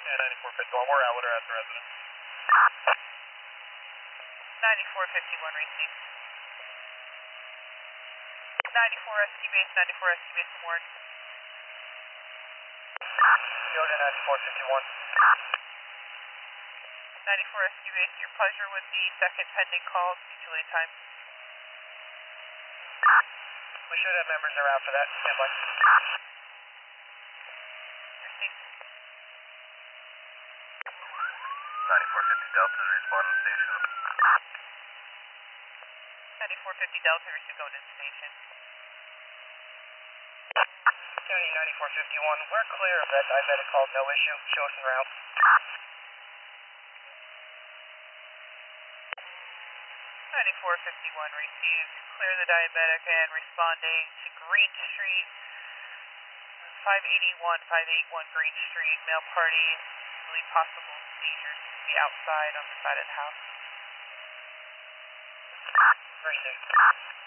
Yeah, 9451, we're out, we're at the residence. 9451, receive. 94 rescue base, 94 rescue base, Warren. Yoga 9451. 94 rescue base, your pleasure with the second pending call, usually time. We should have members around for that. Stand by. Receive. 9450 Delta, respond to station. 9450 Delta, receive, going to the station. County 9451, we're clear of that diabetic call, no issue. Show us en route. 9451, received. Clear the diabetic and responding to Green Street, 581 Green Street, male party, believe possible seizures, the outside on the side of the house. Received.